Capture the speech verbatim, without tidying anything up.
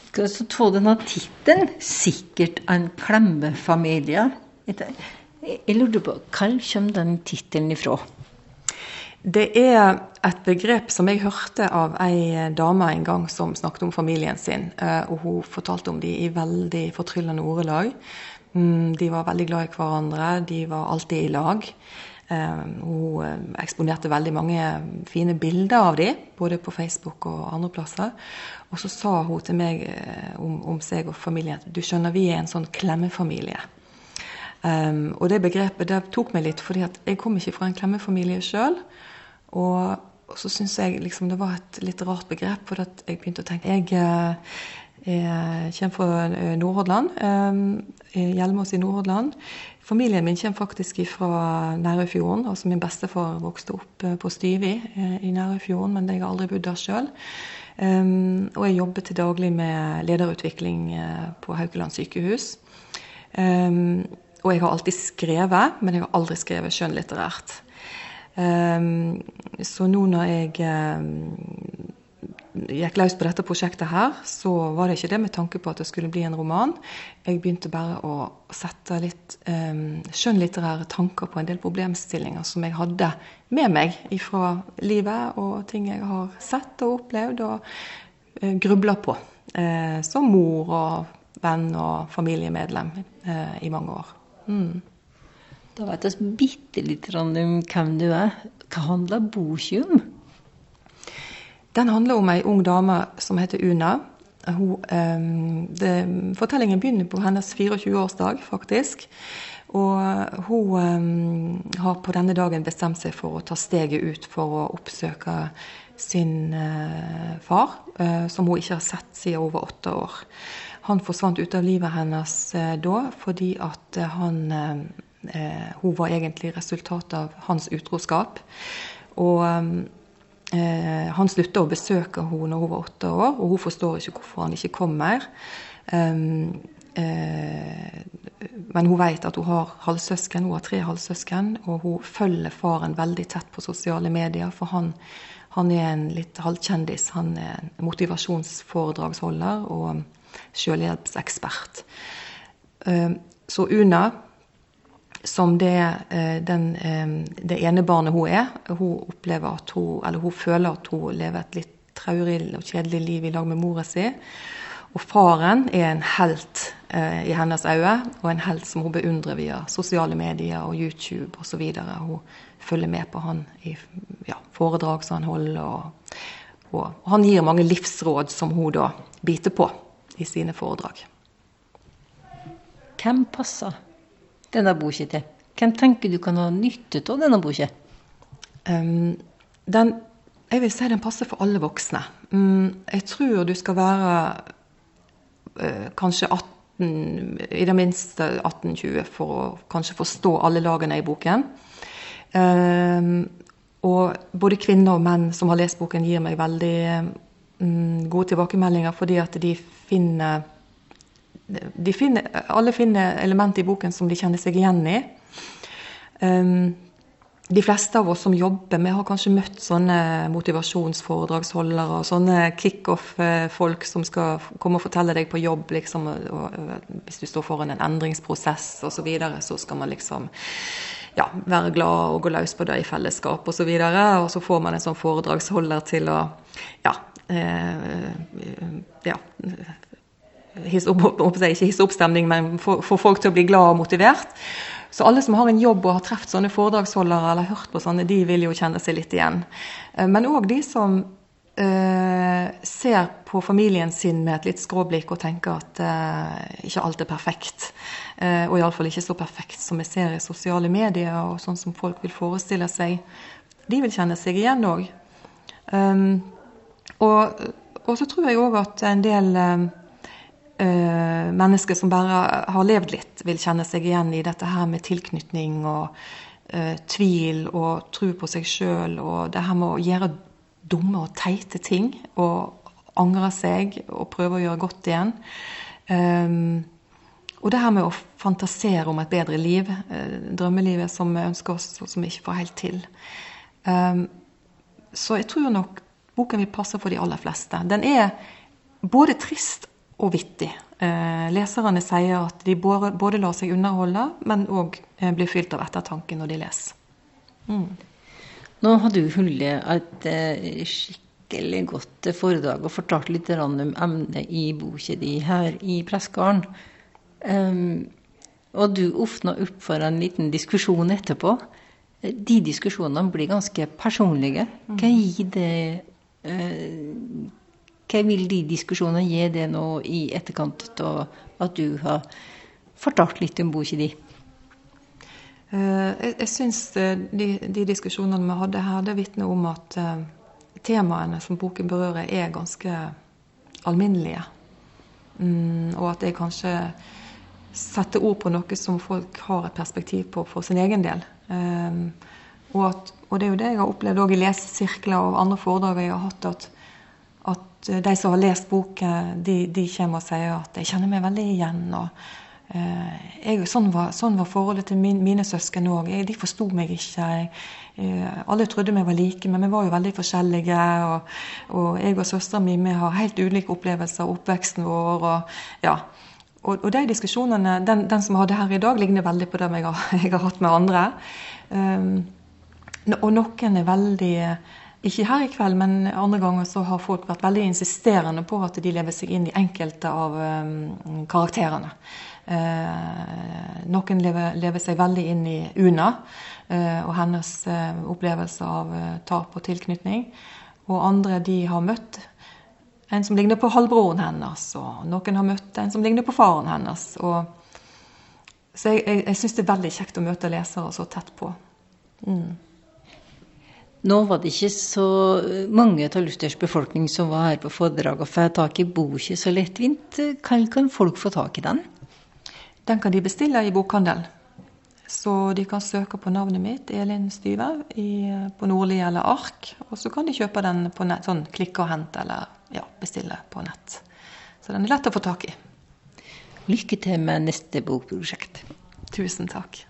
Skal så ta denne titeln, sikkert en klemmefamilie. Jeg lurte på, hva kommer den titeln ifra? Det er et begrep som jeg hørte av en dame en gang som snakket om familien sin, og hun fortalte om de i veldig fortryllende ordelag. De var veldig glad i hverandre, de var alltid i lag. Hun eksponerte veldig mange fine bilder av de, både på Facebook og andre plasser. Og så sa hun til meg om, om seg og familien, du skjønner, vi er en sånn klemmefamilie. Um, og det begrepet det tok meg litt, fordi at jeg kom ikke fra en klemmefamilie selv. Og, og så synes jeg liksom det var et litt rart begrep, for at jeg begynte å tenke, jeg, jeg kommer fra Nordhordland, um, Hjelmås i Nordhordland. Familien min kommer faktisk fra Nærøyfjorden, altså min bestefar vokste opp på Styvi i Nærøyfjorden, men jeg har aldri bodd der selv. Um, og jeg jobber til daglig med lederutvikling på Haukeland sykehus. Um, og jeg har alltid skrevet, men jeg har aldri skrevet skjønnlitterært. Um, så nå når jeg um, gikk løs på dette prosjektet her, så var det ikke det med tanke på at det skulle bli en roman. Jeg begynte bare å sette litt um, skjønnlitterære tanker på en del problemstillinger som jeg hadde med meg fra livet og ting jeg har sett og opplevd og uh, grublet på. Uh, som mor og venn og familiemedlem uh, i mange år. Mm. Da vet jeg bitte litt om hvem du er. Hva handler boken om? Den handler om en ung dame som heter Una. Hun, um, det, fortellingen begynner på hennes fireogtjue-årsdag, faktisk. Og hun um, har på denne dagen bestemt seg for å ta steget ut for å oppsøke sin uh, far, uh, som hun ikke har sett siden hun var åtte år. Han forsvant ut av livet hennes uh, da, fordi at uh, han, uh, hun var egentlig resultat av hans utroskap. Og um, Eh, han sluttet å besøke henne når hun var åtte år, og hun forstår ikke hvorfor han ikke kom mer. Um, eh, men hun vet at hun har halvsøsken, hun har tre halvsøsken, og hun følger faren veldig tett på sosiale medier, for han, han er en litt halvkjendis. Han er en motivasjonsforedragsholder og selvhjelpsekspert. Um, så Una, som det, den, det ene barnet hun er, hun opplever at hun, eller hun føler at hun lever et litt traurig og kjedelig liv i lag med mora si. Og faren er en helt eh, i hennes øyne, og en helt som hun beundrer via sosiale medier og YouTube og så videre. Hun følger med på han i ja, foredrag som han holder, og, og, og han gir mange livsråd som hun da biter på i sine foredrag. Hvem passer denne boka til? Hvem tenker du kan ha nytte av denne boka? Um, den, jeg vil si den passer for alle voksne. Um, jeg tror du skal være uh, kanskje atten, i det minste atten tjue for å kanskje forstå alle lagene i boken. Um, og både kvinner og menn som har lest boken gir meg veldig um, gode tilbakemeldinger, fordi at de finner De finner, alle finner elementer i boken som de kjenner seg igjen i. Um, de fleste av oss som jobber med har kanskje møtt sånne motivasjonsforedragsholdere og sånne kick-off-folk som skal komme og fortelle deg på jobb, liksom, og, og, hvis du står foran en endringsprosess og så videre, så skal man liksom ja, være glad og gå løs på det i fellesskap og så videre, og så får man en sånn foredragsholder til å ja, eh, ja hisse opp, opp, ikke hisse oppstemning, men få folk til å bli glad og motivert. Så alle som har en jobb og har treft sånne foredragsholdere eller hørt på sånne, de vil jo kjenne seg litt igjen. Men også de som uh, ser på familien sin med et litt skråblikk og tenker at uh, ikke alt er perfekt. Uh, og i alle fall ikke så perfekt som vi ser i sosiale medier og sånn som folk vil forestille seg. De vil kjenne seg igjen også. Um, og, og så tror jeg også at en del um, Uh, mennesker som bare har levd litt vil kjenne seg igjen i dette her med tilknytning og uh, tvil og tro på seg selv, og det her med å gjøre dumme og teite ting og angre seg og prøve å gjøre godt igjen. Um, og det her med å fantasere om et bedre liv, uh, drømmelivet som vi ønsker oss og som vi ikke får helt til. Um, så jeg tror nok boken vil passe for de aller fleste. Den er både trist og vittig. Eh, leserne sier at de både, både lar seg underholde, men også eh, blir fylt av ettertanke når de leser. Mm. Nå har du hullet et eh, skikkelig godt foredrag og fortalt litt om emnet i boka di her i Pressgarden. Um, og du åpner opp for en liten diskusjon etterpå. De diskusjonene blir ganske personlige. Hva gir det... Uh, hva vil de diskusjonene gi det nå i etterkant av at du har fortalt litt om boka di? Uh, jeg, jeg synes de, de diskusjonene vi hadde her, det vitner om at uh, temaene som boken berører er ganske alminnelige. Mm, og at jeg kanskje setter ord på noe som folk har et perspektiv på for sin egen del. Um, og, at, og det er jo det jeg har opplevd også i lesesirkler og andre foredrag jeg har hatt, at at de som har lest boken, de, de kommer og sier at jeg kjenner meg veldig igjen. Og, eh, jeg, sånn, var, sånn var forholdet til min, mine søsken også. Jeg, de forstod meg ikke. Jeg, eh, alle trodde vi var like, men vi var jo veldig forskjellige. Og, og jeg og søsteren min, vi har helt ulike opplevelser av oppveksten vår. Og, ja. og, og de diskusjonene, den, den som hadde her i dag, ligner veldig på dem jeg har, jeg har hatt med andre. Um, og noen er veldig... Ikke her i kveld, men andre ganger så har folk vært veldig insisterende på at de lever seg inn i enkelte av um, karakterene. Uh, noen lever, lever seg veldig inn i Una uh, og hennes uh, opplevelse av uh, tap og tilknytning. Og andre de har møtt en som ligner på halvbroren hennes, og noen har møtt en som ligner på faren hennes. Og, så jeg, jeg, jeg synes det er veldig kjekt å møte lesere så tett på. Mm. Nå var det ikke så mange av Luthers befolkning som var her på foredrag og få tak i boka så lettvint. Hva kan folk få tak i den? Den kan de bestille i bokhandel. Så de kan søke på navnet mitt, Elin Styve, i, på Nordli eller Ark. Og så kan de kjøpe den på nett, sånn klikk og hent, eller ja, bestille på nett. Så den er lett å få tak i. Lykke til med neste bokprosjekt. Tusen takk.